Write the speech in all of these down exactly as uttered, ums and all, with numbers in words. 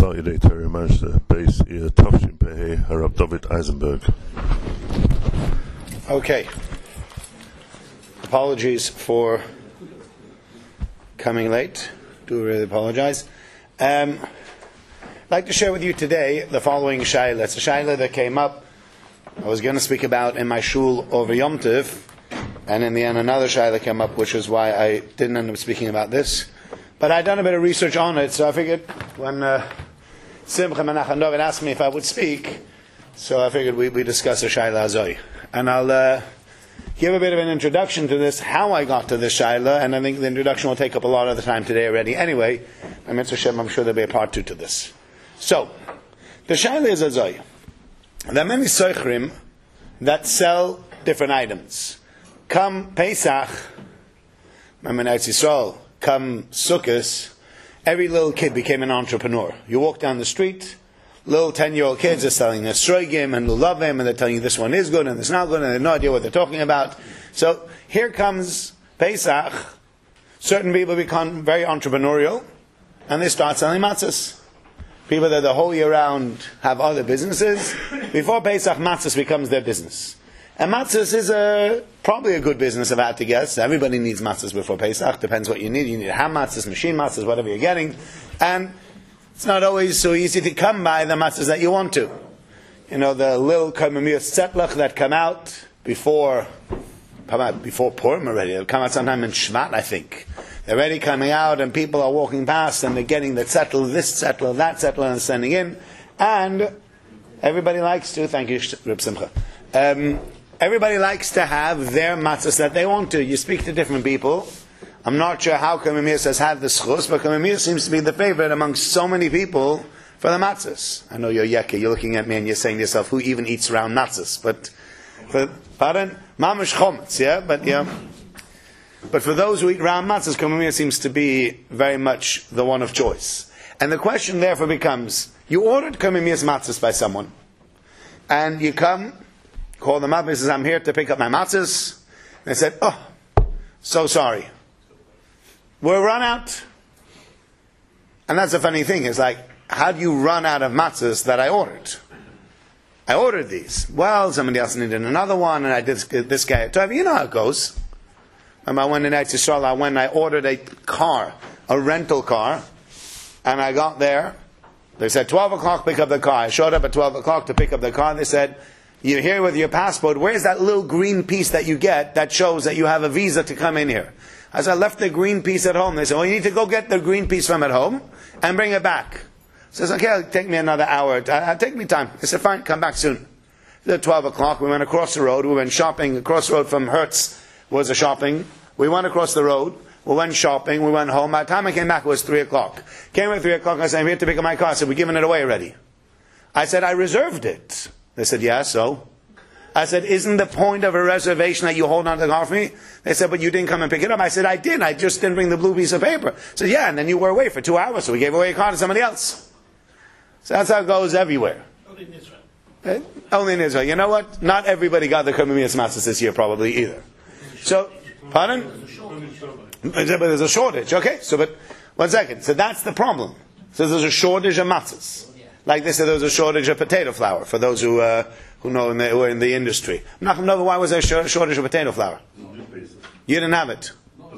Friday Terry Manchester base here Tufshin Pehe Harab David Eisenberg. Okay. Apologies for coming late. Do really apologize. Um, I'd like to share with you today the following shaila. It's a shaila that came up. I was going to speak about in my shul over Yom Tov, and in the end another shaila came up, which is why I didn't end up speaking about this. But I'd done a bit of research on it, so I figured when uh, Simcha Menachem David asked me if I would speak, so I figured we we discuss a shaila azoi, and I'll uh, give a bit of an introduction to this, how I got to this shaila, and I think the introduction will take up a lot of the time today already. Anyway, I'm I'm sure there'll be a part two to this. So, the shaila is azoi. There are many soichrim that sell different items. Come Pesach, remember Eretz Yisrael, come Sukkot, every little kid became an entrepreneur. You walk down the street, little ten-year-old kids are selling a sroigim and lulavim, and they're telling you this one is good and it's not good, and they have no idea what they're talking about. So here comes Pesach. Certain people become very entrepreneurial, and they start selling matzahs. People that the whole year round have other businesses. Before Pesach, matzahs becomes their business. And matzahs is a, probably a good business, if I had to guess. Everybody needs matzahs before Pesach. Depends what you need. You need ham matzahs, machine matzahs, whatever you're getting. And it's not always so easy to come by the matzahs that you want to. You know, the little Karmamiyas Tzetlach that come out before, before Purim already. They'll come out sometime in Shvat, I think. They're already coming out, and people are walking past, and they're getting the zettel, this zettel, that zettel, and sending in. And everybody likes to, thank you, Reb Simcha. Um, everybody likes to have their matzahs that they want to. You speak to different people. I'm not sure how Kamimir has had the schus, but Kamimir seems to be the favorite amongst so many people for the matzahs. I know you're yeke, you're looking at me and you're saying to yourself, who even eats round matzahs? But, for, pardon? Mamash chometz, yeah? But, yeah. But for those who eat round matzahs, Kamimir seems to be very much the one of choice. And the question therefore becomes, you ordered Kamimir's matzahs by someone, and you come, call them up, and says, I'm here to pick up my matzahs. And they said, oh, so sorry. We're run out. And that's a funny thing. It's like, how do you run out of matzahs that I ordered? I ordered these. Well, somebody else needed another one, and I did this guy. You know how it goes. I went in Eretz Yisrael, I went and I ordered a car, a rental car, and I got there. They said, twelve o'clock, pick up the car. I showed up at twelve o'clock to pick up the car. They said, you're here with your passport. Where's that little green piece that you get that shows that you have a visa to come in here? I said, I left the green piece at home. They said, well, you need to go get the green piece from at home and bring it back. I said, okay, it'll take me another hour. It'll take me time. I said, fine, come back soon. At twelve o'clock, we went across the road. We went shopping. Across the road from Hertz was a shopping. We went across the road, we went shopping, we went home. By the time I came back, it was three o'clock. Came at three o'clock, I said, I'm here to pick up my car. I said, we're giving it away already. I said, I reserved it. They said, yeah, so? I said, isn't the point of a reservation that you hold on to the car for me? They said, but you didn't come and pick it up. I said, I did, I just didn't bring the blue piece of paper. I said, yeah, and then you were away for two hours, so we gave away your car to somebody else. So that's how it goes everywhere. Only in Israel. Eh? Only in Israel. You know what? Not everybody got the Kamimiyas matzahs this year, probably, either. So, pardon? But there's a shortage. Okay, so but one second. So that's the problem. So there's a shortage of matzahs. Like they said, there was a shortage of potato flour for those who uh, who know in the, who are in the industry. I'm not going to know why was there a shortage of potato flour. You didn't have it.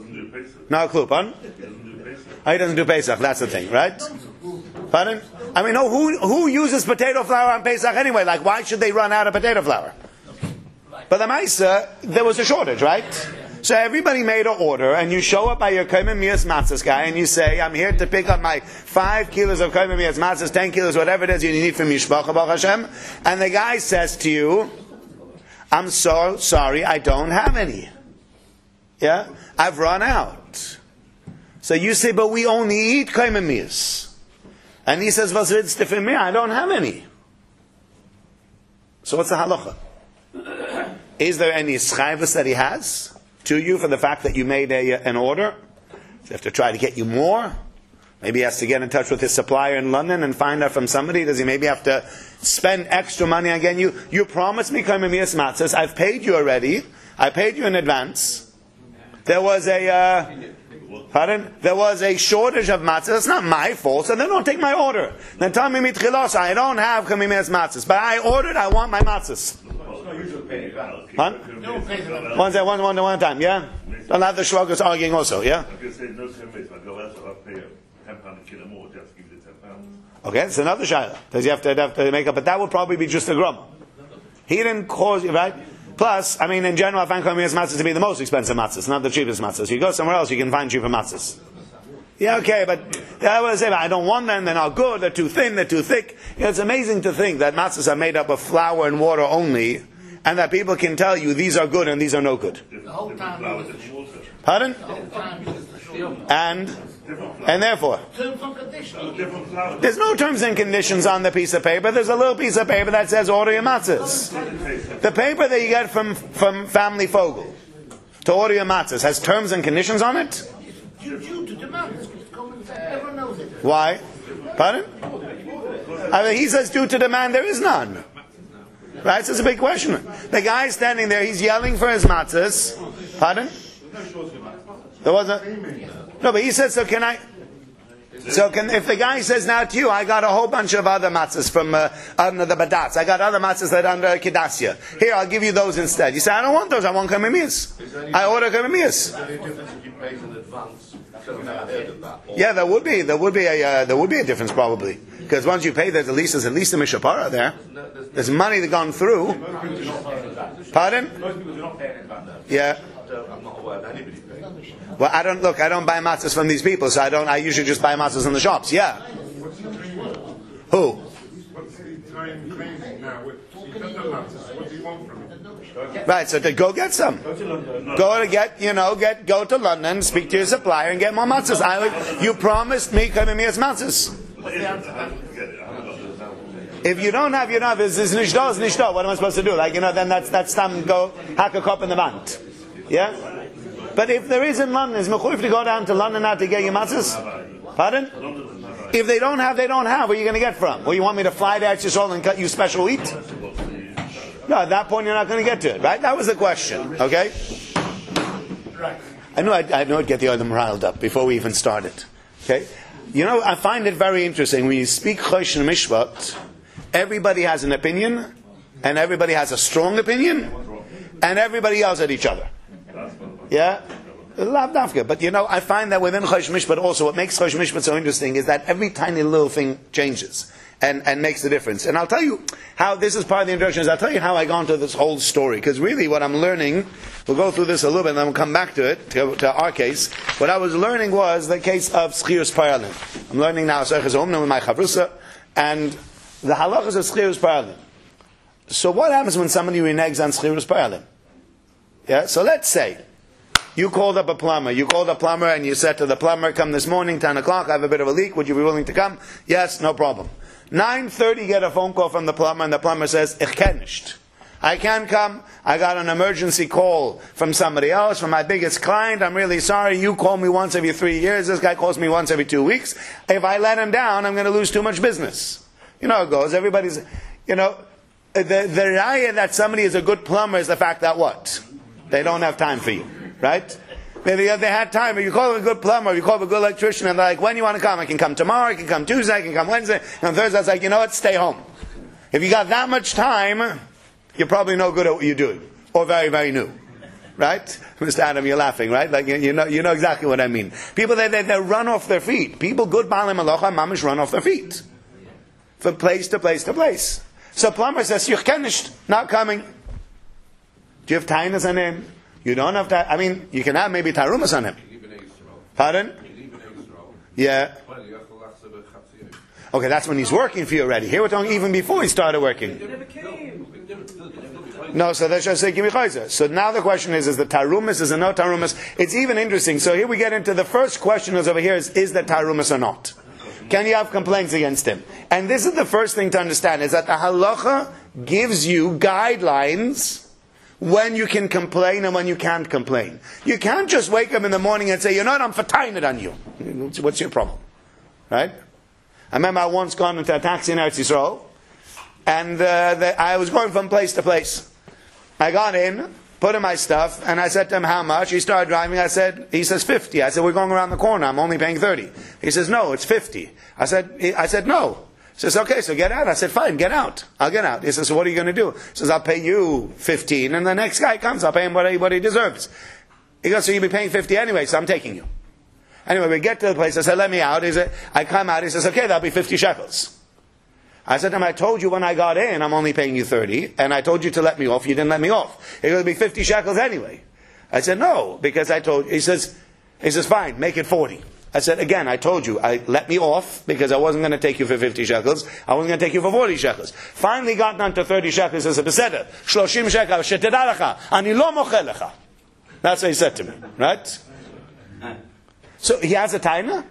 No clue, pardon? Oh, he doesn't do Pesach. That's the thing, right? Pardon? I mean, no, who who uses potato flour on Pesach anyway? Like, why should they run out of potato flour? But the Maisa, there was a shortage, right? So everybody made an order, and you show up by your Kaimim Miyas Matzahs guy, and you say, I'm here to pick up my five kilos of Kaimim Miyas Matzahs, ten kilos, whatever it is you need from Yishbach, Baruch Hashem. And the guy says to you, I'm so sorry, I don't have any. Yeah? I've run out. So you say, but we only eat Kaimim Miyas. And he says, was it's different me? I don't have any. So what's the halacha? Is there any schayvus that he has to you for the fact that you made a, an order? Does he have to try to get you more? Maybe he has to get in touch with his supplier in London and find out from somebody. Does he maybe have to spend extra money on getting you? You promised me Kaimimiyas Matzahs. I've paid you already. I paid you in advance. There was a... Uh, Pardon? There was a shortage of matzahs. It's not my fault, so they don't take my order. Then tell me mitchilos, I don't have kamimes matzahs, but I ordered, I want my matzahs. Huh? One second, one, one, one time, yeah? Don't have the shlokas arguing also, yeah? Okay, it's another shayla. Does you have to have to make up? But that would probably be just a grumble. He didn't cause you, right? Plus, I mean, in general, I find kamimes matzahs to be the most expensive matzahs, not the cheapest matzahs. You go somewhere else, you can find cheaper matzahs. Yeah, okay, but I would say, I don't want them. They're not good. They're too thin. They're too thick. You know, it's amazing to think that matzahs are made up of flour and water only, and that people can tell you these are good and these are no good. The whole time Pardon? the whole time And and therefore, terms and conditions. there's no terms and conditions on the piece of paper. There's a little piece of paper that says order your matzahs. The paper that you get from from Family Fogel to order your matzahs has terms and conditions on it. Due due to demand. Everyone knows it. Why? Pardon? I mean, he says due to demand, there is none. Right? So it's a big question. The guy standing there, he's yelling for his matzahs. Pardon? There wasn't. No, but he said, so can I? So can, if the guy says now to you, I got a whole bunch of other matzahs from uh, under the badats. I got other matzahs that are under Kedassia. Here, I'll give you those instead. You say, I don't want those. I want kamimiyas. I order kamimiyas. Yeah, there would be. There would be a. Uh, there would be a difference probably because once you pay, there's at least there's at least a mishapara there. There's money that gone through. Pardon? Most people do not pay in advance. Yeah. I'm not aware of anybody paying. Well, I don't look. I don't buy matzahs from these people, so I don't. I usually just buy matzahs in the shops. Yeah. Who? What's the time claiming now? What do you want from him? Right. So to go get some. Go to get. You know. Get. Go to London. Speak to your supplier and get more matzahs. I would, you promised me coming me as matzahs. If you don't have, you know, if it's nishdo, it's nishdo. What am I supposed to do? Like, you know, then that's that's time go hack a cup in the vant. Yeah. But if there is in London, is mechuyev to go down to London now to get your matzahs? Pardon? If they don't have, they don't have. Where are you going to get from? Well, you want me to fly there to Yisrael and cut you special wheat? No, at that point you're not going to get to it, right? That was the question. Okay. I know. I'd, I know. I'd get the other riled up before we even started. Okay. You know, I find it very interesting when you speak Chosh and Mishpat. Everybody has an opinion, and everybody has a strong opinion, and everybody yells at each other. Yeah? Lav dafka. But you know, I find that within Chosh Mishpat also, what makes Chosh Mishpat so interesting is that every tiny little thing changes and, and makes the difference. And I'll tell you how, this is part of the introduction, is I'll tell you how I got into this whole story. Because really what I'm learning, we'll go through this a little bit and then we'll come back to it, to, to our case. What I was learning was the case of Schirus Paralim. I'm learning now Seiches Omna with my Chavrusa, and the halachas of Schirus Paralim. So what happens when somebody reneges on Schirus Paralim? Yeah, so let's say you called up a plumber. You called a plumber and you said to the plumber, come this morning, ten o'clock, I have a bit of a leak. Would you be willing to come? Yes, no problem. nine thirty, get a phone call from the plumber, and the plumber says, Ich kann nicht. I can't come. I got an emergency call from somebody else, from my biggest client. I'm really sorry. You call me once every three years. This guy calls me once every two weeks. If I let him down, I'm going to lose too much business. You know how it goes. Everybody's, you know, the, the raya that somebody is a good plumber is the fact that what? They don't have time for you. Right? Maybe they had time, but you call them a good plumber, you call them a good electrician, and they're like, when you want to come? I can come tomorrow, I can come Tuesday, I can come Wednesday, and on Thursday, I was like, you know what, stay home. If you got that much time, you're probably no good at what you're doing, or very, very new. Right? Mister Adam, you're laughing, right? Like, you know, you know exactly what I mean. People, they, they, they run off their feet. People, good Baalei Malacha, mamish run off their feet. From place to place to place. So plumber says, "Ich kann nicht," not coming. Do you have tainus on him? You don't have to. I mean, you can have maybe tarumas on him. Pardon? Yeah. Okay, that's when he's working for you already. Here we're talking even before he started working. No, so that's just say give me chayzer. So now the question is: is the tarumas is a no tarumas? It's even interesting. So here we get into the first question is over here: is is that tarumas or not? Can you have complaints against him? And this is the first thing to understand: is that the halacha gives you guidelines when you can complain and when you can't complain. You can't just wake up in the morning and say, you know what, I'm fataying it on you. What's your problem? Right? I remember I once gone into a taxi in Eretz Yisrael, and uh, the, I was going from place to place. I got in, put in my stuff, and I said to him, how much? He started driving. I said, he says fifty. I said, we're going around the corner. I'm only paying thirty. He says, no, it's fifty. I said, I said, no. He says, okay, so get out. I said, fine, get out. I'll get out. He says, so what are you going to do? He says, I'll pay you fifteen, and the next guy comes, I'll pay him what he, what he deserves. He goes, so you'll be paying fifty anyway, so I'm taking you. Anyway, we get to the place. I said, let me out. He said, I come out. He says, okay, that'll be fifty shekels. I said to him, I told you when I got in, I'm only paying you thirty, and I told you to let me off. You didn't let me off. It would be fifty shekels anyway. I said, no, because I told you. He says, he says, fine, make it forty. I said, again, I told you, I let me off because I wasn't going to take you for fifty shekels. I wasn't going to take you for forty shekels. Finally got down to thirty shekels as a beseder. Shloshim shekel, shetedalecha, ani lo mochelecha. That's what he said to me, right? So he has a taina.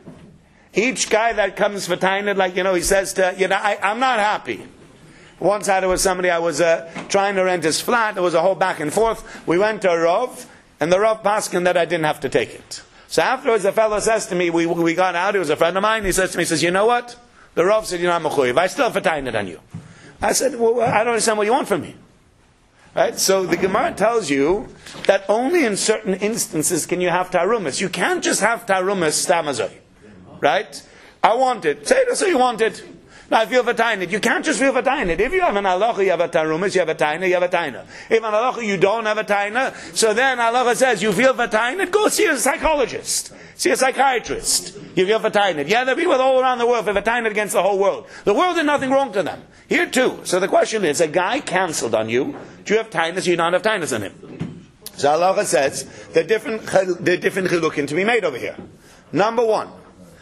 Each guy that comes for taina, like, you know, he says to, you know, I, I'm not happy. One side there was somebody, I was uh, trying to rent his flat. There was a whole back and forth. We went to a Rav, and the Rav paskin that I didn't have to take it. So afterwards, the fellow says to me, we we got out, he was a friend of mine, he says to me, he says, you know what? The Rav said, you know, I'm a chuyev. I still have a taina on you. I said, well, I don't understand what you want from me. Right? So the Gemara tells you that only in certain instances can you have tarumas. You can't just have tarumas stamazoi. Right? I want it. Say it, so you want it. Now, if you have a taina, you can't just feel a taina. If you have an halacha, you have a tarumas, you have a taina, you have a taina. If an halacha, you don't have a taina, so then halacha says, you feel a taina, go see a psychologist. See a psychiatrist. You feel a taina. Yeah, there are people all around the world who have a taina against the whole world. The world did nothing wrong to them. Here too. So the question is, a guy cancelled on you, do you have tainas, you don't have tainas on him? So halacha says, there are different, there are different chilukim to be made over here. Number one,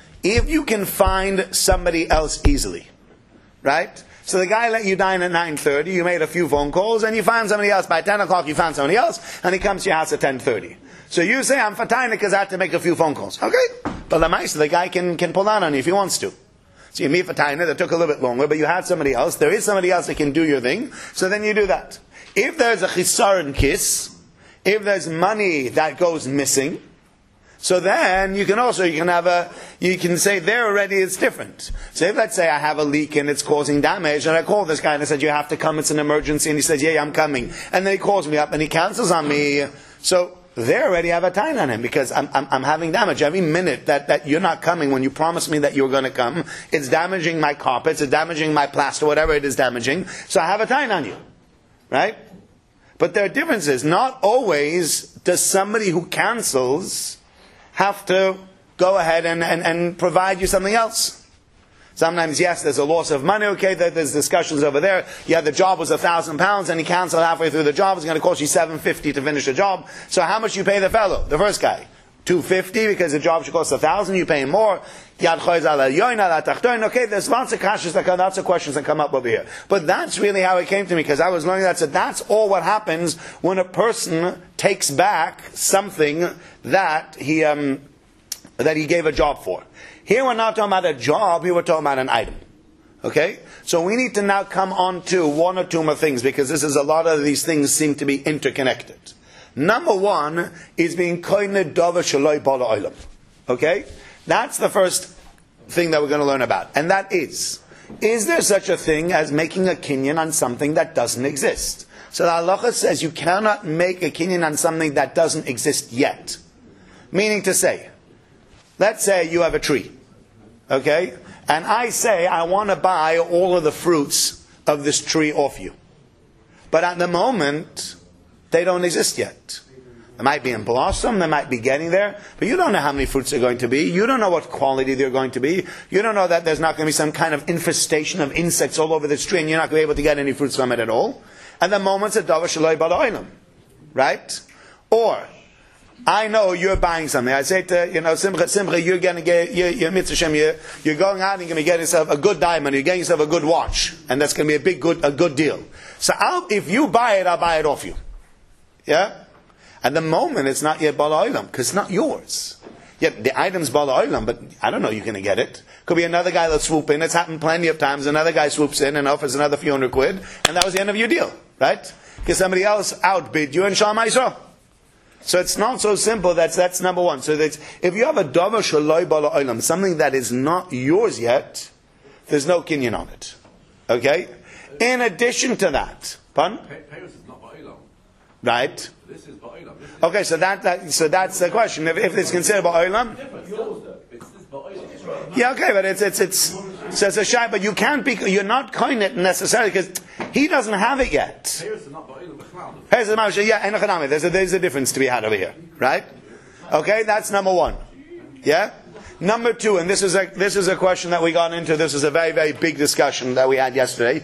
if you can find somebody else easily, right? So the guy let you dine at nine thirty, you made a few phone calls, and you found somebody else. By ten o'clock you found somebody else, and he comes to your house at ten thirty. So you say, I'm fatayna because I have to make a few phone calls. Okay. But the mice, the guy can, can pull down on you if he wants to. So you meet fatayna, that took a little bit longer, but you had somebody else. There is somebody else that can do your thing, so then you do that. If there's a chisaron kiss, if there's money that goes missing, so then you can also, you can have a, you can say there already it's different. So if let's say I have a leak and it's causing damage, and I call this guy and I said, you have to come, it's an emergency, and he says, yeah, I'm coming. And then he calls me up and he cancels on me. So they already have a time on him because I'm, I'm, I'm having damage. Every minute that, that you're not coming when you promised me that you were going to come, it's damaging my carpets, it's damaging my plaster, whatever it is damaging. So I have a time on you. Right? But there are differences. Not always does somebody who cancels have to go ahead and, and, and provide you something else. Sometimes, yes, there's a loss of money, okay, there's discussions over there. Yeah, the job was a thousand pounds and he canceled halfway through the job. It's going to cost you seven fifty to finish the job. So how much you pay the fellow, the first guy? two fifty because the job should cost a thousand, you pay him more. Yad choyz ala yoin ala tachtoin. Okay, there's lots of kashas that come, lots of questions that come up over here. But that's really how it came to me because I was learning that. So that's all what happens when a person takes back something that he um, that he gave a job for. Here we're not talking about a job. Here we're talking about an item. Okay, so we need to now come on to one or two more things because this is a lot of these things seem to be interconnected. Number one is being koine davar shaloi bala olam. Okay? That's the first thing that we're going to learn about. And that is, is there such a thing as making a kinyan on something that doesn't exist? So the halacha says you cannot make a kinyan on something that doesn't exist yet. Meaning to say, let's say you have a tree. Okay? And I say I want to buy all of the fruits of this tree off you. But at the moment, they don't exist yet. They might be in blossom, they might be getting there, but you don't know how many fruits they're going to be. You don't know what quality they're going to be. You don't know that there's not going to be some kind of infestation of insects all over this tree and you're not going to be able to get any fruits from it at all. At the moment, it's a davar shaloi bala olam. Right? Or, I know you're buying something. I say to, you know, Simcha, Simcha, you're going to get, you're, you're, Mitzvah, you're, you're going out and you're going to get yourself a good diamond, you're getting yourself a good watch, and that's going to be a big, good, a good deal. So I'll, if you buy it, I'll buy it off you. Yeah? At the moment, it's not yet bala olam, because it's not yours. Yet the item's bala olam, but I don't know you're going to get it. Could be another guy that'll swoop in. It's happened plenty of times. Another guy swoops in and offers another few hundred quid, and that was the end of your deal. Right? Because somebody else outbid you and Shalom Yisrael. So it's not so simple. That's that's number one. So that's, if you have a davar shaloi bala olam, something that is not yours yet, there's no kinyan on it. Okay? In addition to that, pardon? Payos is not bala olam. right? This is Ba'ilam. Okay, so that, that so that's the question. If, if it's considered Ba'ilam, It's this Ba'ilam. yeah, okay, but it's it's it's so it's a shy. But you can't be. You're not coin it necessarily because he doesn't have it yet. Here's not Ba'ilam. Here's the Moshe. Yeah, enochanami. There's a there's a difference to be had over here, right? Okay, that's number one. Yeah. Number two, and this is a this is a question that we got into. This is a very very big discussion that we had yesterday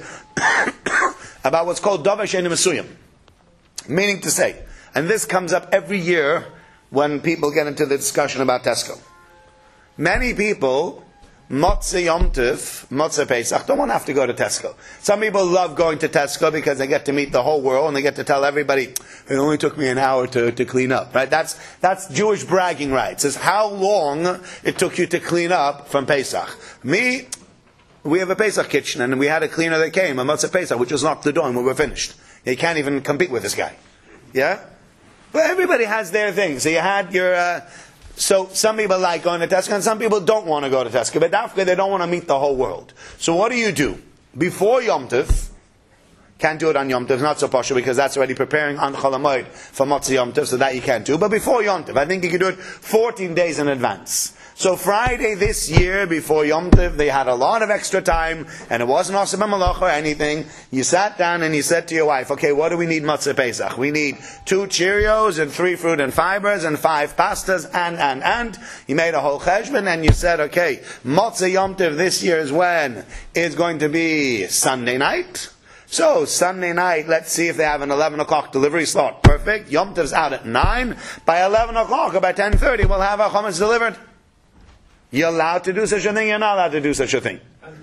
about what's called davar she'eino mesuyam, meaning to say, and this comes up every year when people get into the discussion about Tesco. Many people, Motzei Yom Tov, Motzei Pesach, don't want to have to go to Tesco. Some people love going to Tesco because they get to meet the whole world and they get to tell everybody, it only took me an hour to, to clean up. Right? That's that's Jewish bragging rights. It's how long it took you to clean up from Pesach. Me, we have a Pesach kitchen and we had a cleaner that came, a Motzei Pesach, which just locked the door and we were finished. You can't even compete with this guy. Yeah? But everybody has their thing. So you had your... Uh, So some people like going to Tesco and some people don't want to go to Tesco. But after they don't want to meet the whole world. So what do you do? Before Yom Tov, can't do it on Yom Tov, not so partial because that's already preparing on Chol HaMoed for Motzei Yom Tov, so that you can't do. But before Yom Tov, I think you can do it fourteen days in advance. So Friday this year, before Yom Tov, they had a lot of extra time, and it wasn't Oseh B'Malach or anything. You sat down and you said to your wife, okay, what do we need Motzei Pesach? We need two Cheerios and three fruit and fibers and five pastas and, and, and. You made a whole cheshbon and you said, okay, Motzei Yom Tov this year is when? It's going to be Sunday night. So, Sunday night, let's see if they have an eleven o'clock delivery slot. Perfect. Yom Tov's out at nine. By eleven o'clock or by ten thirty, we'll have our chametz delivered. You're allowed to do such a thing, you're not allowed to do such a thing.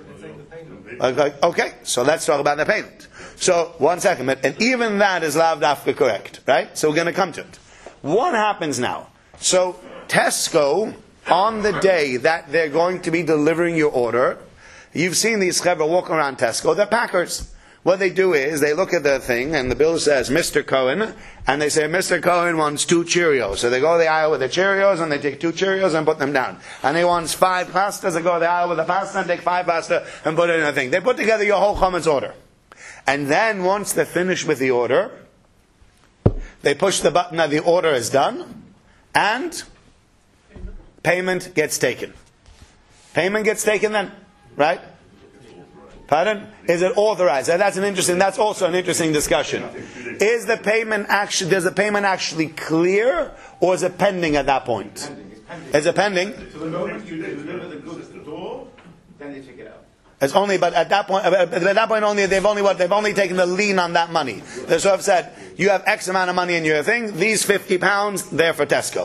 Okay, okay, so let's talk about the payment. So, one second, and even that is lav dafka correct, right? So we're going to come to it. What happens now? So, Tesco, on the day that they're going to be delivering your order, you've seen these chevra walk around Tesco, they're packers. What they do is, they look at the thing, and the bill says, Mister Cohen, and they say, Mister Cohen wants two Cheerios. So they go to the aisle with the Cheerios, and they take two Cheerios and put them down. And he wants five pastas, they go to the aisle with the pasta, and take five pasta, and put it in a thing. They put together your whole chametz order. And then, once they're finished with the order, they push the button that the order is done, and payment gets taken. Payment gets taken then, right? Pardon? Is it authorized? And that's an interesting. That's also an interesting discussion. Is the payment actually? Does the payment actually clear, or is it pending at that point? Is it pending? So the moment you deliver the goods to the door, Then they take it out. It's only, but at that point, at that point only, they've only what? They've only taken the lien on that money. The sort of said, you have X amount of money in your thing. These fifty pounds, they're for Tesco.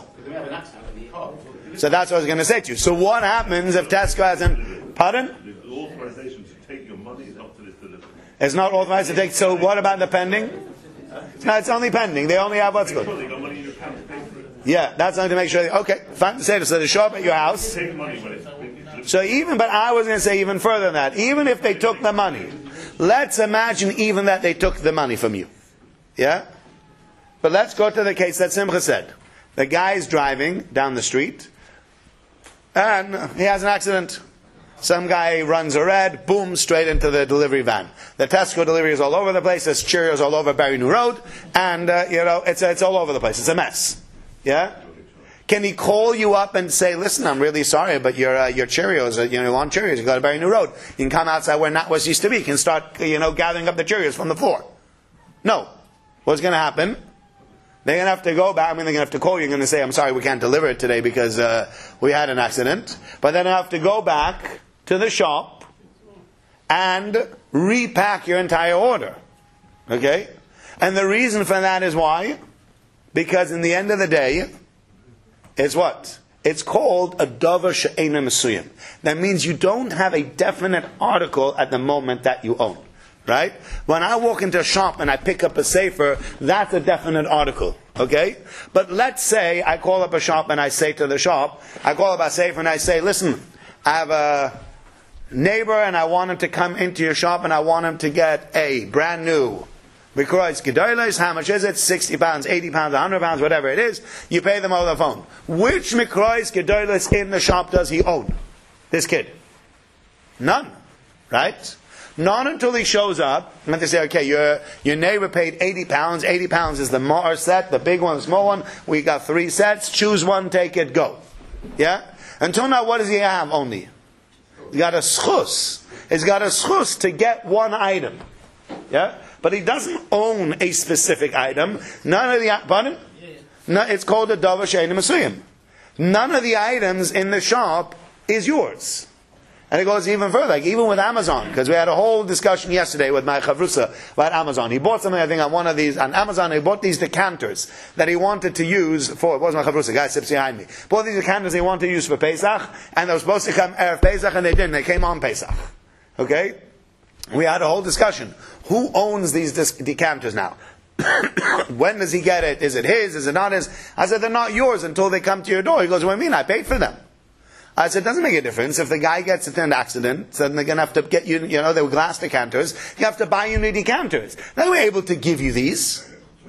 So that's what I was going to say to you. So what happens if Tesco hasn't? Pardon? The authorization to take your money is up to this delivery. It's not authorized to take. So what about the pending? No, it's only pending. They only have what's good. They got money in your account to pay for it. Yeah, that's only to make sure. They, okay, fine. Say this. So they show up at your house. Take money when it's been. So even, but I was going to say even further than that. Even if they took the money, let's imagine even that they took the money from you. Yeah? But let's go to the case that Simcha said. The guy is driving down the street, and he has an accident. Some guy runs a red, boom, straight into the delivery van. The Tesco delivery is all over the place. There's Cheerios all over Barry New Road, and uh, you know it's it's all over the place. It's a mess. Yeah. Can he call you up and say, "Listen, I'm really sorry, but your uh, your Cheerios, uh, you know, you want Cheerios? You got to Barry New Road. You can come outside where NatWest used to be. You can start, you know, gathering up the Cheerios from the floor." No. What's going to happen? They're going to have to go back. I mean, they're going to have to call you. You're going to say, "I'm sorry, we can't deliver it today because uh, we had an accident." But then they have to go back to the shop and repack your entire order. Okay? And the reason for that is why? Because in the end of the day, it's what? It's called a davar she'eino mesuyam. That means you don't have a definite article at the moment that you own. Right? When I walk into a shop and I pick up a sefer, that's a definite article. Okay? But let's say I call up a shop and I say to the shop, I call up a sefer and I say, listen, I have a neighbor and I want him to come into your shop and I want him to get a brand new Mikrois Gedolos. How much is it? sixty pounds, eighty pounds, one hundred pounds, whatever it is. You pay them over the phone. Which Mikrois Gedolos in the shop does he own? This kid. None. right? Not until he shows up, and then they say, okay, your your neighbor paid eighty pounds. eighty pounds is the Ma'ar set, the big one, the small one. We got three sets. Choose one, take it, go. Yeah? Until now, what does he have only? He's got a schus. He's got a schus to get one item. Yeah? But he doesn't own a specific item. None of the... Pardon? No, it's called a davar she'eino mesuyim. None of the items in the shop is yours. And it goes even further, like even with Amazon, because we had a whole discussion yesterday with my chavrusa about Amazon. He bought something, I think, on one of these, on Amazon, he bought these decanters that he wanted to use for, it wasn't my chavrusa, the guy sits behind me. Bought these decanters he wanted to use for Pesach, and they were supposed to come Erev Pesach, and they didn't, they came on Pesach. Okay? We had a whole discussion. Who owns these decanters now? When does he get it? Is it his? Is it not his? I said, they're not yours until they come to your door. He goes, what do you mean? I paid for them. I said, it doesn't make a difference. If the guy gets into an accident, then they're going to have to get you, you know, they were glass decanters. You have to buy you new decanters. They were able to give you these.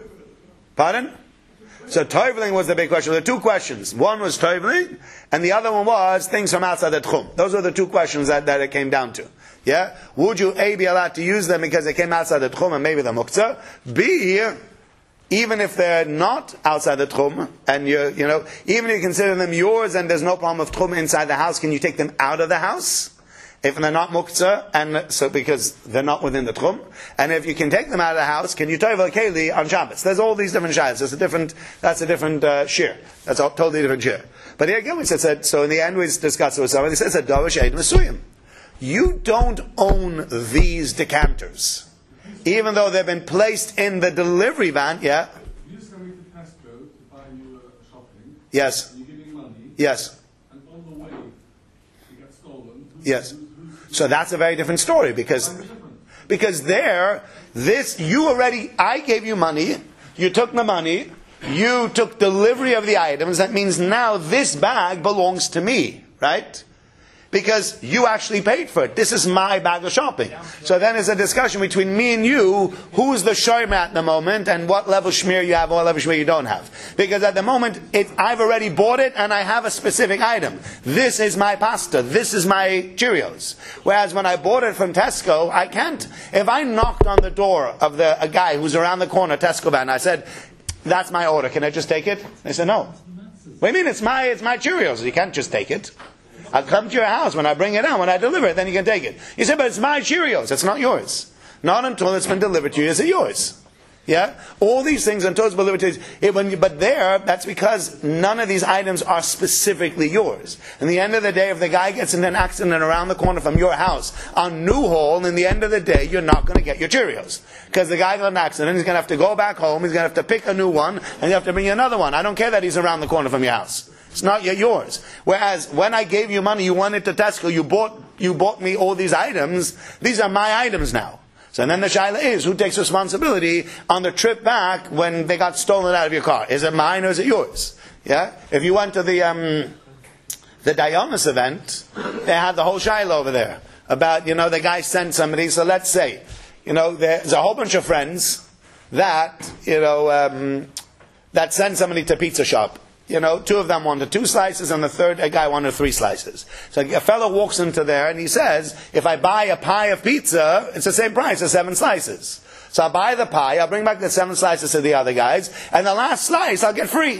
Pardon? So toiveling was the big question. There were two questions. One was toiveling, and the other one was things from outside the tchum. Those were the two questions that, that it came down to. Yeah? Would you A, be allowed to use them because they came outside the tchum and maybe the muktzah? B, even if they're not outside the tchum, and you you know, even if you consider them yours and there's no problem of tchum inside the house, can you take them out of the house? If they're not muktzah, and so because they're not within the tchum, and if you can take them out of the house, can you toivel keli on Shabbos? There's all these different shaylas. That's a different. That's a different uh, shir. That's a totally different shir. But here again, we said, said so. In the end, we discussed it with somebody. He says that davar she'eino mesuyim. You don't own these decanters, even though they've been placed in the delivery van. Yeah. You're coming to Tesco to buy you uh, shopping. Yes. You're giving money. Yes. And on the way, you get stolen. Who's, Yes. Who's, who's, So that's a very different story because because there, this you already. I gave you money. You took the money. You took delivery of the items. That means now this bag belongs to me, right? Because you actually paid for it. This is my bag of shopping. So then there's a discussion between me and you, who's the shomer at the moment, and what level shmir you have, or what level shmir you don't have. Because at the moment, it, I've already bought it, and I have a specific item. This is my pasta. This is my Cheerios. Whereas when I bought it from Tesco, I can't. If I knocked on the door of the a guy who's around the corner, Tesco van, I said, that's my order. Can I just take it? They said, no. What do you mean? It's my, it's my Cheerios. You can't just take it. I'll come to your house when I bring it out. When I deliver it, then you can take it. You say, but it's my Cheerios. It's not yours. Not until it's been delivered to you is it yours. Yeah? All these things until it's been delivered to you. It, when you, but there, that's because none of these items are specifically yours. In the end of the day, if the guy gets in an accident around the corner from your house on Newhall, in the end of the day, you're not going to get your Cheerios. Because the guy got in an accident, he's going to have to go back home, he's going to have to pick a new one, and you have to bring you another one. I don't care that he's around the corner from your house. It's not yet yours. Whereas when I gave you money, you went into Tesco, you bought you bought me all these items. These are my items now. So then the shaila is, who takes responsibility on the trip back when they got stolen out of your car? Is it mine or is it yours? Yeah. If you went to the um, the Dayanis event, they had the whole shaila over there about, you know, the guy sent somebody. So let's say, you know, there's a whole bunch of friends that you know um, that send somebody to pizza shop. You know, two of them wanted two slices, and the third a guy wanted three slices. So a fellow walks into there, and he says, if I buy a pie of pizza, it's the same price as seven slices. So I'll buy the pie, I'll bring back the seven slices to the other guys, and the last slice I'll get free.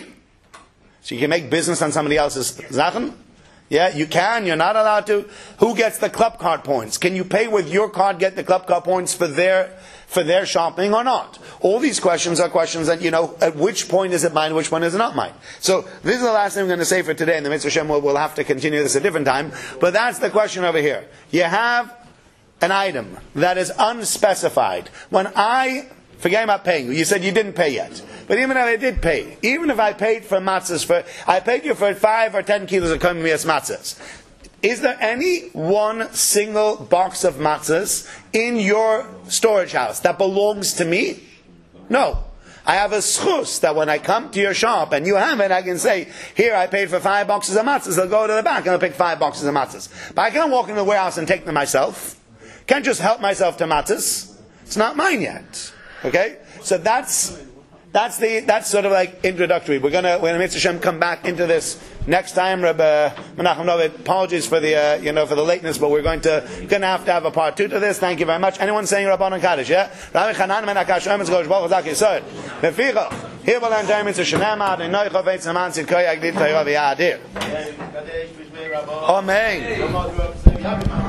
So you can make business on somebody else's zachen? Yeah, you can, you're not allowed to. Who gets the club card points? Can you pay with your card, get the club card points for their for their shopping or not? All these questions are questions that, you know, at which point is it mine, which one is it not mine? So this is the last thing I'm going to say for today, and the Mitzvah Shem will we'll have to continue this a different time. But that's the question over here. You have an item that is unspecified. When I, forget about paying you, you said you didn't pay yet. But even if I did pay, even if I paid for matzahs, for, I paid you for five or ten kilos of Komiyas matzahs. Is there any one single box of matzahs in your storage house that belongs to me? No. I have a schus that when I come to your shop and you have it, I can say, here I paid for five boxes of matzahs. I'll go to the back and I'll pick five boxes of matzahs. But I can't walk in the warehouse and take them myself. Can't just help myself to matzahs. It's not mine yet. Okay? So that's that's the that's sort of like introductory. We're gonna when Mitzvah Shem come back into this next time. Rabbi Menachem David, apologies for the uh, you know for the lateness, but we're going to gonna have to have a part two to this. Thank you very much. Anyone saying Rabbanon Kaddish? Yeah. Rabbi Chanan Ben Akash Omer Zgosh Baruch Zaki Yisrael. Beficha. Here we'll learn Mitzvah Shemema and Noichav Eitz Naman Sid Koyag Dit Torah V'Yadir. Amen.